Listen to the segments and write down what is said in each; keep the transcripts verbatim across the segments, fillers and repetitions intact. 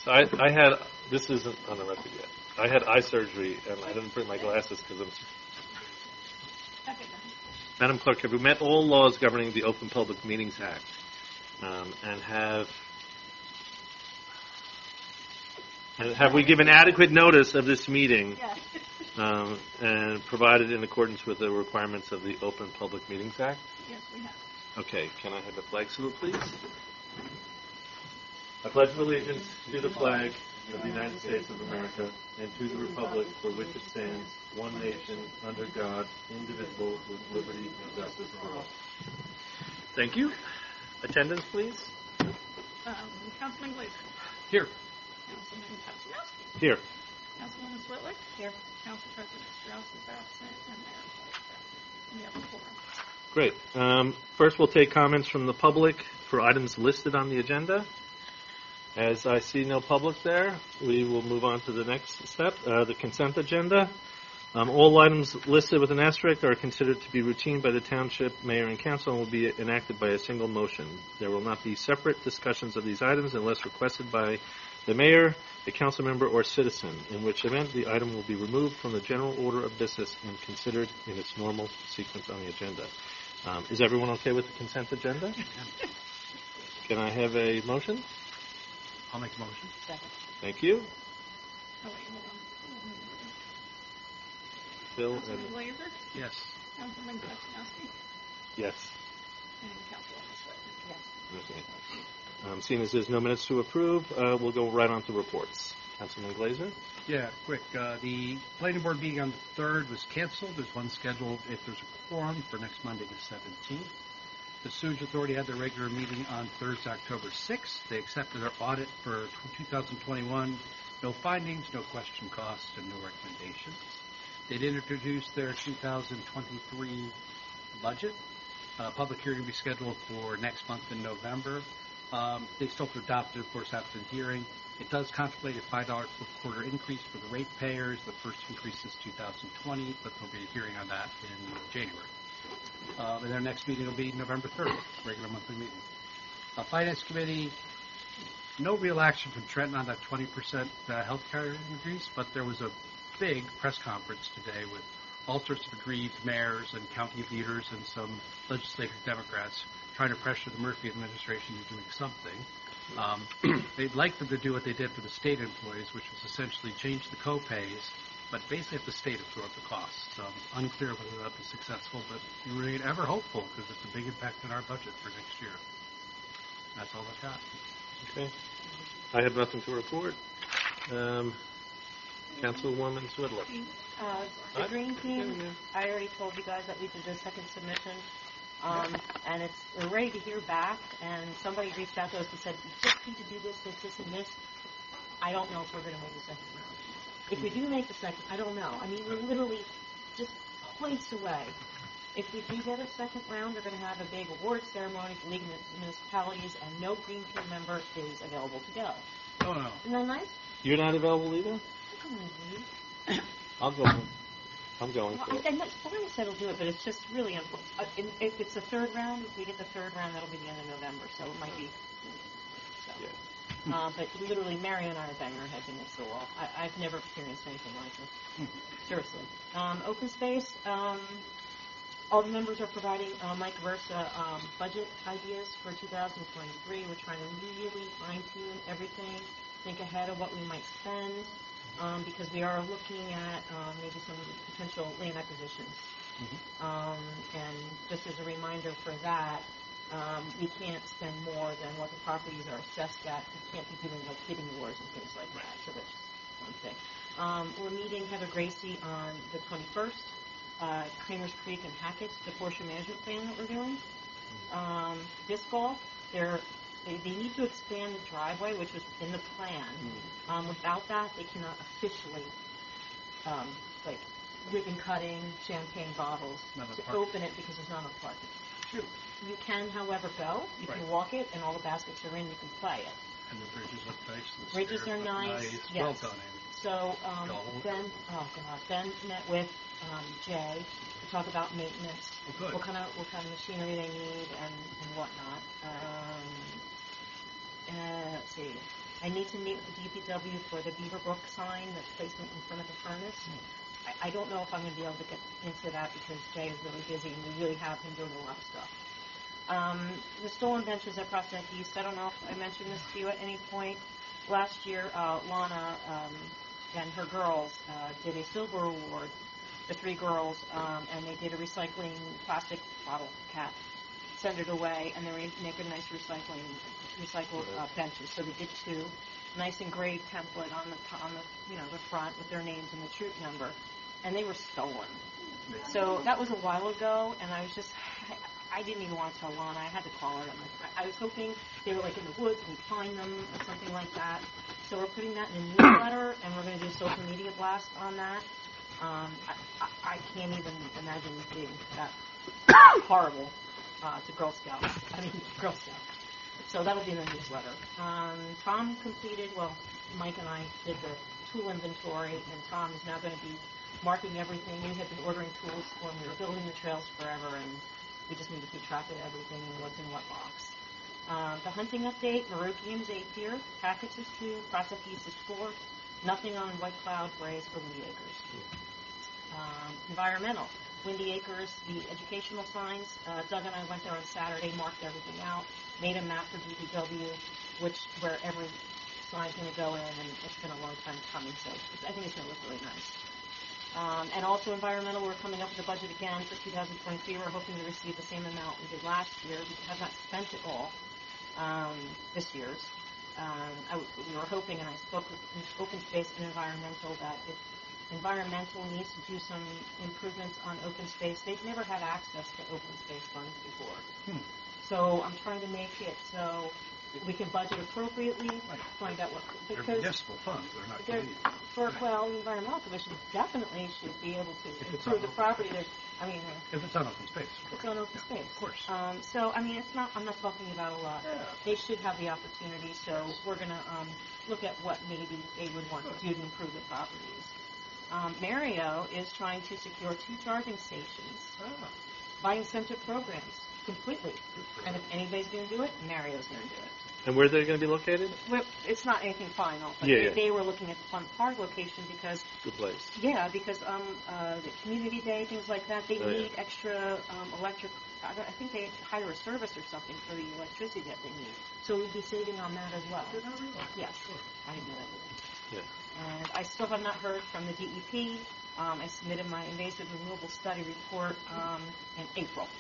So I, I had, this isn't on the record yet. I had eye surgery, and I didn't bring my glasses because I'm... Okay, Madam Clerk, have we met all laws governing the Open Public Meetings Act, um, and have and have we given adequate notice of this meeting, yes. um, and provided in accordance with the requirements of the Open Public Meetings Act? Yes, we have. Okay, can I have the flag salute, please? I pledge allegiance to the flag of the United States of America and to the republic for which it stands, one nation, under God, indivisible, with liberty and justice for all. Thank you. Attendance, please. Um, Councilman Glazer. Here. Councilman Kaczynowski. Here. Councilwoman Switlick. Here. Council President Strauss is absent, and Mayor Cole is absent. We have a quorum. Great. Um, first, we'll take comments from the public for items listed on the agenda. As I see no public there, we will move on to the next step, uh, the consent agenda. Um, all items listed with an asterisk are considered to be routine by the township, mayor, and council and will be enacted by a single motion. There will not be separate discussions of these items unless requested by the mayor, a council member, or citizen, in which event the item will be removed from the general order of business and considered in its normal sequence on the agenda. Um, is everyone okay with the consent agenda? Can I have a motion? I'll make a motion. Second. Thank you. Oh, wait, hold on. Phil Councilman and Glazer. Yes. Councilman Kaczynowski. yes. And Councilwoman Switlick. Yes. Okay. Um, seeing as there's no minutes to approve, uh, we'll go right on to reports. Councilman Glazer. Yeah, quick. Uh, the planning board meeting on the third was canceled. There's one scheduled if there's a quorum for next Monday, the seventeenth. The Sewage Authority had their regular meeting on Thursday, October sixth. They accepted their audit for two thousand twenty-one. No findings, no question costs, and no recommendations. They'd introduced their two thousand twenty-three budget. Uh, public hearing will be scheduled for next month in November. Um, they still have to adopt it, of course, after the hearing. It does contemplate a five dollars per quarter increase for the ratepayers. The first increase is two thousand twenty, but there'll be a hearing on that in January. Uh, and their next meeting will be November third, regular monthly meeting. Uh, Finance Committee, no real action from Trenton on that twenty percent uh, health care increase, but there was a big press conference today with all sorts of aggrieved mayors and county leaders and some legislative Democrats trying to pressure the Murphy administration into doing something. Um, they'd like them to do what they did for the state employees, which was essentially change the co-pays, but basically have the state absorb the costs. So I'm unclear whether that'll be successful, but we remain ever hopeful because it's a big impact on our budget for next year. That's all I've got. Okay. I have nothing to report. Um, Councilwoman Swidlick. Uh, the What? green team, Yeah, yeah. I already told you guys that we did the second submission, um, and it's we're ready to hear back. And somebody reached out to us and said, "You just need to do this, this, this, and this." I don't know if we're going to make the second round. If we do make the second, I don't know. I mean, we're literally just points away. If we do get a second round, we're going to have a big award ceremony for League of Municipalities, and no green team member is available to go. Oh, no. Isn't that nice? You're not available either? Come on, Lee. I'll go. I'm going Well, for I, it. I'm not fine if it'll do it, but it's just really, um, uh, in- if it's the third round, if we get the third round, that'll be the end of November, so it might be. So. Yeah. Uh, but literally, Mary and I are banging our heads against the wall. I, I've never experienced anything like this. Seriously. Um, open space. Um, all the members are providing uh, Mike Versa um, budget ideas for two thousand twenty-three. We're trying to really fine-tune everything, think ahead of what we might spend. Um, because we are looking at um, maybe some potential land acquisitions. Mm-hmm. Um, and just as a reminder for that, um, we can't spend more than what the properties are assessed at. We can't be doing like bidding wars and things like that. So that's just one thing. Um, we're meeting Heather Gracie on the twenty-first, uh, Kramer's Creek and Hackett, the portion management plan that we're doing. Um, disc golf, they're They, they need to expand the driveway, which was in the plan. Mm-hmm. Um, without that, they cannot officially, um, like, ribbon cutting, champagne bottles, to park. open it because there's not enough parking. True. You can, however, go. You right. can walk it, and all the baskets are in. You can play it. And the bridges look nice. The Bridges stairs are look nice. nice. Yes. Well done, Amy. So um, Go. Ben, oh God, Ben met with um, Jay to talk about maintenance. Oh, good. What kind of what kind of machinery they need and, and whatnot. Um, Uh, let's see. I need to meet with the D P W for the Beaverbrook sign, the placement in front of the furnace. I, I don't know if I'm going to be able to get into that because Jay is really busy and we really have him doing a lot of stuff. Um, the stolen ventures at Prospect East, I don't know if I mentioned this to you at any point. Last year, uh, Lana um, and her girls uh, did a silver award, the three girls, um, and they did a recycling plastic bottle cap, send it away, and they were making nice recycling, recycled uh, benches. So they did two, nice engraved template on the on the you know the front with their names and the troop number, and they were stolen. So that was a while ago, and I was just. I didn't even want to tell Lana. I had to call her. I'm like, I was hoping they were like in the woods and we'd find them or something like that. So we're putting that in a newsletter, and we're going to do a social media blast on that. Um, I, I, I can't even imagine being that horrible uh, to Girl Scouts. I mean, Girl Scouts. So that'll be in the newsletter. Um, Tom completed, well, Mike and I did the tool inventory, and Tom is now going to be marking everything. We had been ordering tools when we were building the trails forever, and we just need to keep track of everything and what's in what box. Um, the hunting update, Marokian's eight here, Packets is two, Prospect East is four, nothing on White Cloud, Grays, or Windy Acres. Um, environmental, Windy Acres, the educational signs, uh, Doug and I went there on Saturday, marked everything out, made a map for D P W, which where every sign's going to go in, and it's been a long time coming, so it's, I think it's going to look really nice. Um, and also environmental, we're coming up with a budget again for two thousand twenty-three. We're hoping to receive the same amount we did last year. We have not spent it all um, this year's. Um, I, we were hoping, and I spoke with Open Space and Environmental, that if Environmental needs to do some improvements on open space, they've never had access to open space funds before. Hmm. So I'm trying to make it so we can budget appropriately, Right. find out what, They're because municipal funds. They're not they're, Canadian. for, well, the Environmental Commission definitely should be able to If it's improve on the open property. space. There's, I mean, uh, If it's on open space. it's on open Yeah, space. Of course. Um, so, I mean, it's not, I'm not talking about a lot. Yeah. They should have the opportunity, so we're going to um, look at what maybe they would want to do to improve the properties. Um, Mario is trying to secure two charging stations Ah, by incentive programs completely. good for And them. if anybody's going to do it, Mario's going to do it. And where they're going to be located? Well, it's not anything final, but Yeah, they, yeah. they were looking at the Fun Park location because, Good place. yeah, because um, uh, the community day, things like that, they Oh, yeah. need extra um, electric. I, don't, I think they hire a service or something for the electricity that they need. So we'd be saving on that as well. Did I realize? Yes, I didn't know that either. Yeah. And I still have not heard from the D E P. Um, I submitted my invasive removal study report um, in April.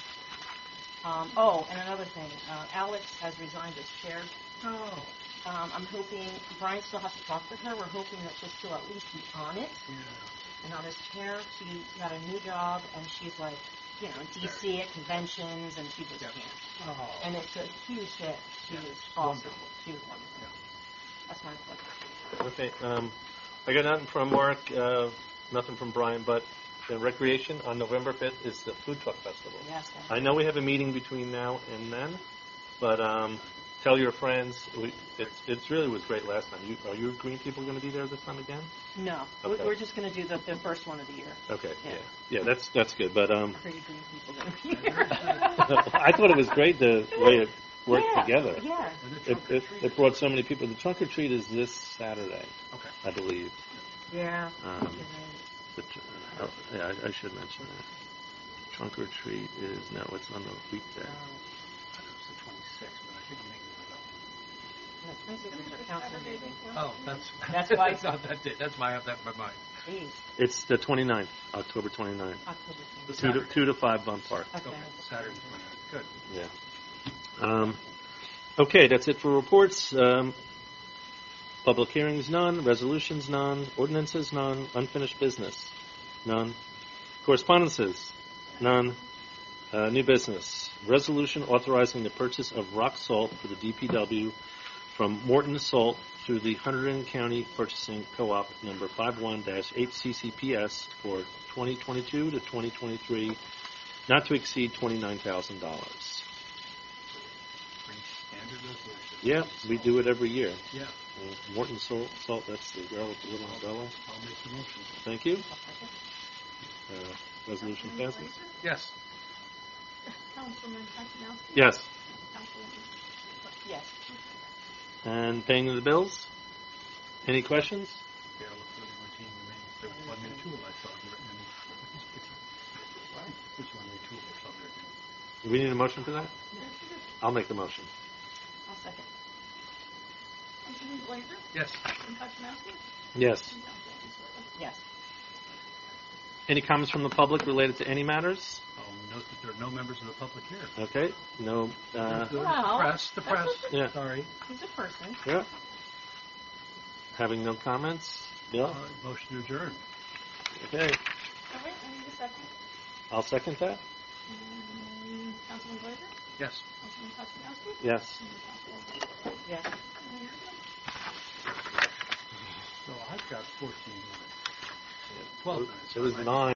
Um, oh, and another thing, uh, Alex has resigned as chair. Oh, Um, I'm hoping, Brian still has to talk with her. We're hoping that she'll still at least be on it. yeah. And on as chair, she got a new job, and she's like, you know, D C at conventions, and she just Yeah. can't. Oh. And it's a huge hit. She Yeah. was awesome. Wonderful. She was wonderful. Yeah. That's my pleasure. Okay. Um, I got nothing from Mark, uh, nothing from Brian, but the recreation on November fifth is the Food Truck Festival. Yes. I know we have a meeting between now and then, but um, tell your friends. We, it's it's really was great last time. You, are you green people going to be there this time again? No, Okay. we're, we're just going to do the, the first one of the year. Okay. Yeah. Yeah. Yeah. That's that's good. But um, Pretty green people going to be here. I thought it was great the way it worked yeah, together. Yeah. And the It, trunk or it, treat. it brought so many people. The trunk or treat is this Saturday, Okay. I believe. Yeah. Um, but, uh, oh, yeah, I, I should mention that. Trunk or treat is no, it's on the weekday. I thought it was the twenty-sixth, but I think I'm making it up. No, twenty-sixth is our council meeting. Oh, that's That's why- that's not that day. That's my that my mind. Jeez, It's the twenty-ninth, October twenty-ninth. October The Two to, Saturday. two to five Bun Park. Okay. Okay, Saturday twenty-ninth. Good. Yeah. Um, okay, that's it for reports. Um, public hearings, none. Resolutions, none. Ordinances, none. Unfinished business, none. Correspondences, none. Uh, new business. Resolution authorizing the purchase of rock salt for the D P W from Morton Salt through the Hunterdon County Purchasing Co-op number five one dash H C C P S for twenty twenty-two to twenty twenty-three, not to exceed twenty-nine thousand dollars. Pretty standard resolution. Yeah, we do it every year. Yeah. Uh, Morton Salt, Salt, that's the girl with the little umbrella. I'll make the motion. Thank you. Uh, resolution passes. Yes. Councilman Kaczynowski? Yes. Councilwoman? Yes. And paying of the bills? Any questions? Yeah, look for the routine remains. There was one new tool I saw written in this picture. There's one new tool or something. Do we need a motion for that? I'll make the motion. I'll second. Councilman Blazer? Yes. Councilman Kaczynowski? Yes. And Councilwoman Strickland? Yes. Any comments from the public related to any matters? I'll note that there are no members of the public here. Okay. No. Uh, The Well, press, the that's press. what Yeah. Sorry. He's a person. yeah. Having no comments? Bill? Uh, motion to adjourn. Okay. Oh, wait, I need a second. I'll second that. And Councilman Blazer? Yes. Councilman Kaczynowski? Yes. And Councilwoman Strickland? Yes. And you're good. So I've got fourteen minutes. twelve minutes. It was nine.